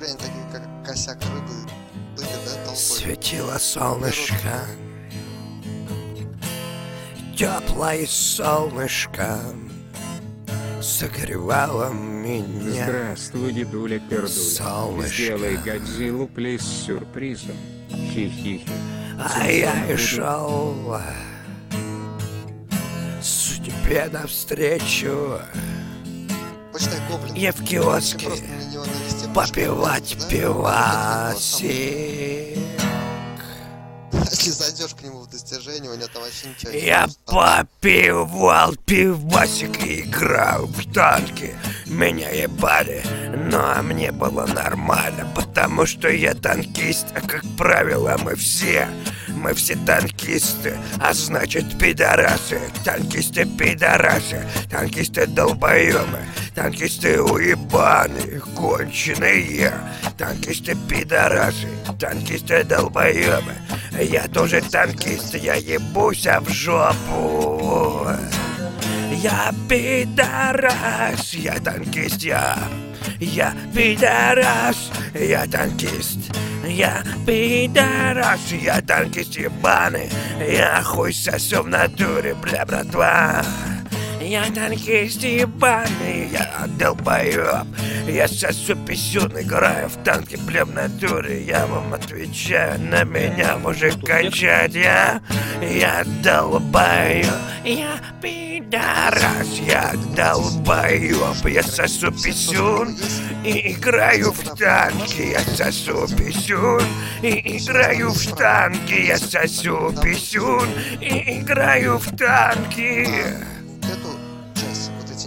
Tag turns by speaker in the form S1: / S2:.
S1: они такие, как косяк рыбы, плыли, да, толпой.
S2: Светило солнышко, теплое солнышко согревало меня.
S3: Здравствуй, дедуля Пердуля.
S2: Солнышко.
S3: Сделай Годзиллу плейс с сюрпризом. Хи-хи-хи.
S2: А я шел судьбе навстречу.
S1: Почитай гоблин.
S2: Я в
S1: Ты
S2: киоске
S1: просто на него навести
S2: попивать
S1: да?
S2: пивасик.
S1: Если зайдешь к нему в достижение, у него там вообще ничего не
S2: Я
S1: будет.
S2: попивал пивасик и играл в танки. Меня ебали, но мне было нормально, потому что я танкист, а как правило мы все танкисты, а значит пидорасы. Танкисты пидорасы, танкисты долбоёбы, танкисты уебаны, конченые. Танкисты пидорасы, танкисты долбоёбы. Я тоже танкист, я ебуся в жопу. Я пидорас, я танкист, я пидорас, я танкист. Я пидорас, я танкист ебаный. Я хуй сосу в натуре, бля, братва. Я танкист ебаный, я долбоёб. Я сосу писюн, играю в танки, бля, в натуре. Я вам отвечаю, на меня мужик кончать. Я долбоёб, я пидорас, я долбоёб. Я сосу писюн и играю в танки. Я сосу писюн и играю в танки. Я сосу писюн и играю в танки.